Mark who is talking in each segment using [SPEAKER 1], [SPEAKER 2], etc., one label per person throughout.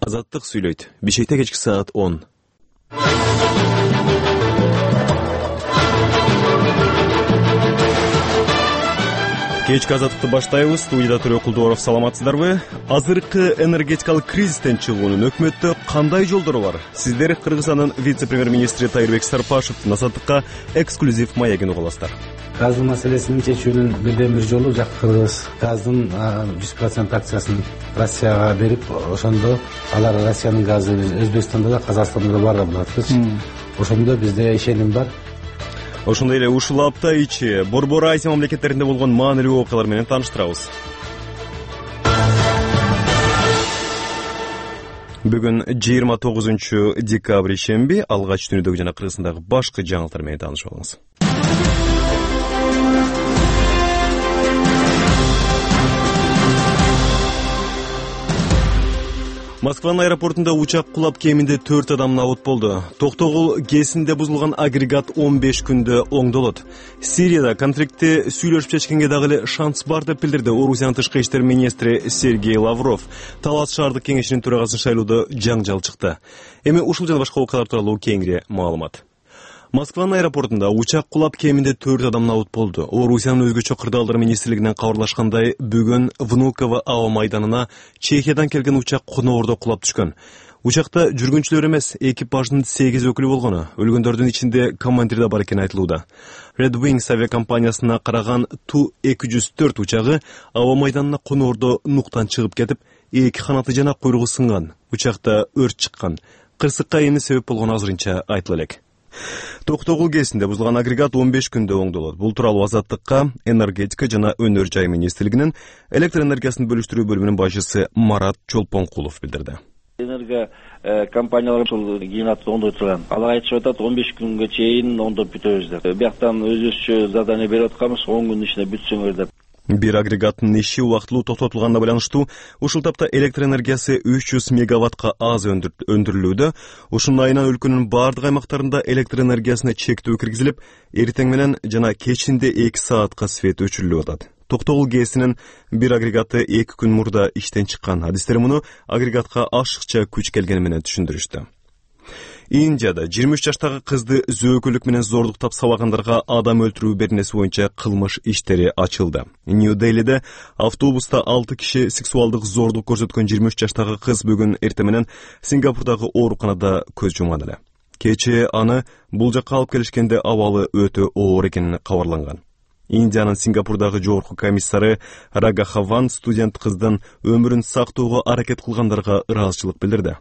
[SPEAKER 1] Азаттык сүйлөйт. Бишкекте кечки саат 10. Кечки азаттыкты баштайбыз. Студияда Төрө Кулдуоров, саламатсыздарбы? Азыркы энергетикалык кризистен чыгуунун өкмөттө кандай жолдору бар? Сиздер Кыргызстандын вице-премьер-министри Тайырбек Сарпашевдин азаттыкка эксклюзив маегин угуласыздар.
[SPEAKER 2] Газдын маселесин чечүүнүн бирден бир жолу жак Кыргыз газдын 100% акциясын Россияга берип, ошондо алар Россиянын газы Өзбекстанда да, Казакстанда да барга болотпуз. Ошондо бизде ишеним бар.
[SPEAKER 1] Ошондой эле ушул апта ичи Борбор Азия мамлекеттеринде болгон маанилүү окуялар менен тааныштырабыз. Бүгүн 29 декабрь шемби, алгач дүйнөдөгү жана Кыргызстандагы башкы жаңылыктар менен таанышып алыңыз. Москванын аэропортунда учак кулап кеминде 4 адам набыт болду. Токтогул ГЭСинде бузулган агрегат 15 күндө оңдолот. Сирияда конфликтти сүйлөшүп чечкенге дагы эле шанс бар деп билдирди Орусиянын тышкы иштер министри Сергей Лавров. Талас шаардык кеңешинин төрагасын шайлоодо жаңжал чыкты. Эми ушул жана башка окуялар тууралуу кеңири маалымат. Москванын аэропортунда учак кулап кеминде 4 адам набыт болду. Орусиянын өзгөчө кырдаалдар министрлигинен кабарлашкандай, бүгүн Внуково аба майданына Чехиядан келген учак коноордо кулап түшкөн. Учакта жүргүнчүлөр эмес, экипаждын 8 өкүлү болгону, өлгөндөрдүн ичинде командир да бар экени айтылууда. Red Wings авиакомпаниясына караган Ту-204 учагы аба майданына коноордо нуктан чыгып кетип, эки канаты жана куйругу сынган. Учакта өрт чыккан. Кырсыкка эмне себеп болгону азырынча айтыла элек. Токтогул ГЭСинде бузулган агрегат 15 күндө оңдолот. Бул тууралуу Азаттыкка энергетика жана өнөр жай министрлигинин электр энергиясын бөлүштүрүү бөлүмүнүн башчысы Марат Чолпонкулов билдирди.
[SPEAKER 3] Энерго компаниялар ушул генераторду оңдой турган. Алар айтышып атат 15 күнгө чейин оңдоп бүтөбүз деп. Бияктан өзүбүзчө задание берип атканбыз, 10 күндүн ичинде бүтсөңөр деп.
[SPEAKER 1] Бир агрегаттын иши убактылуу токтотулганына байланыштуу ушул тапта электр энергиясы 300 мегаваттка аз өндүрүлүүдө. Ушунун айынан өлкөнүн бардык аймактарында электр энергиясына чектөө киргизилип, эртең менен жана кечинде 2 саатка свет өчүрүлүп атат. Токтогул ГЭСинин бир агрегаты 2 күн мурда иштен чыккан. Адистер муну агрегатка ашыкча күч келгени менен түшүндүрүштү. Индияда 23 жаштагы кызды зөөкүлүк менен зордуктап сабагандарга адам өлтүрүү беренеси боюнча кылмыш иштери ачылды. Нью-Делиде автобуста 6 киши сексуалдык зордук көрсөткөн 23 жаштагы кыз бүгүн эртең менен Сингапурдагы ооруканада көз жумган эле. Кечээ аны бул жакка алып келишкенде абалы өтө оор экени кабарланган. Индиянын Сингапурдагы жогорку комиссары Рагахаван студент кыздын өмүрүн сактоого аракет кылгандарга ыраазычылык билдирди.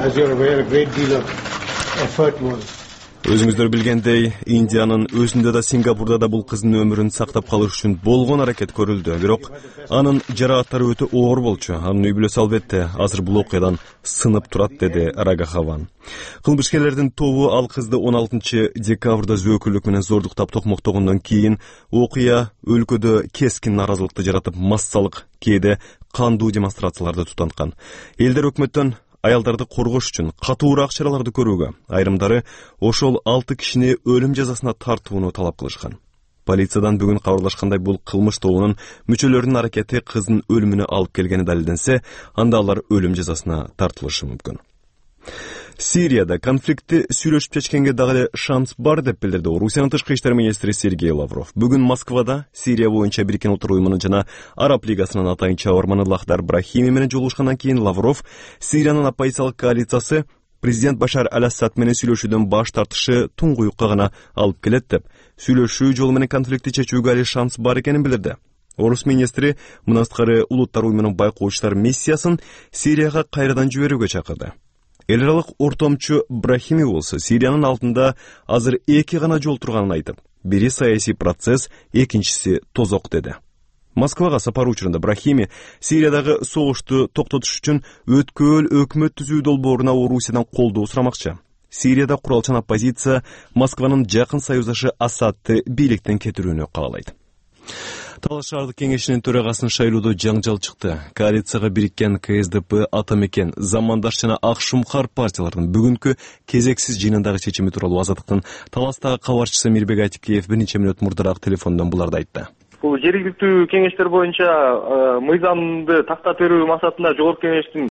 [SPEAKER 1] Өзүңүздөр билгендей, Индиянын өзүндө да Сингапурда да бул кыздын өмүрүн сактап калыш үчүн болгон аракет көрүлдү. Бирок анын жарааттары өтө оор болчу. Анын үй бүлөсү албетте азыр бул окуядан сынып турат, деди Рагахаван. Кылмышкерлердин тобу ал кызды 16 декабрда зөөкүлүк менен зордуктап токмоктогондон кийин окуя өлкөдө кескин наразылыкты жаратып, массалык, кээде кандуу демонстрацияларды тутанткан. Элдер өкмөттөн аялдарды коргош үчүн катуураак чараларды көрүүгө, айрымдары ошол 6 кишини өлүм жазасына тартууну талап кылышкан. Полициядан бүгүн кабарлашкандай, бул кылмыш тобунун мүчөлөрүнүн аракети кыздын өлүмүнө алып келгени далилденсе, анда алар өлүм жазасына тартылышы мүмкүн. Сирияда конфликтти сүйлөшүп чечкенге дагы эле шанс бар деп билдирди Орусиянын тышкы иштер министри Сергей Лавров. Бүгүн Москвада Сирия боюнча Бириккен Улуттар уюмунун жана Араб лигасынын атайын чабарманы Лахдар Брахими менен жолугушкандан кийин Лавров Сириянын оппозициялык коалициясы президент Башар Аль-Асад менен сүйлөшүүдөн баш тартышы туңгуюкка гана алып келет деп, сүйлөшүү жолу менен конфликтти чечүүгө эле шанс бар экенин билдирди. Орус министри мындан сырткары Улуттар уюмунун байкоочулар миссиясын Сирияга кайрадан жиберүүгө чакырды. Эл аралык ортомчу Брахими болсо Сириянын алдында азыр 2 гана жол турганын айтып, бири саясий процесс, экинчиси тозок деди. Москвага сапар учурунда Брахими Сириядагы согушту токтотуш үчүн өткөл өкмөт түзүү долбооруна Орусиядан колдоо сурамакчы. Сирияда куралчан оппозиция Москванын жакын союздашы Асадты бийликтен кетирүүнү каалайт. Талас шаардык кеңешинин төрагасынын шайлоодо жаңжал чыкты. Коалицияга бириккен КСДП, Атамекен, Замандаш жана Ак Шумкар партияларынын бүгүнкү кезексиз жыйынындагы чечими тууралуу Азаттыктын Таластагы кабарчысы Мирбек Айтикеев бир нече мүнөт мурдараак телефондон буларды айтты.
[SPEAKER 4] Бул жергиликтүү кеңештер боюнча мыйзамды тактап берүү максатында жогорку кеңештин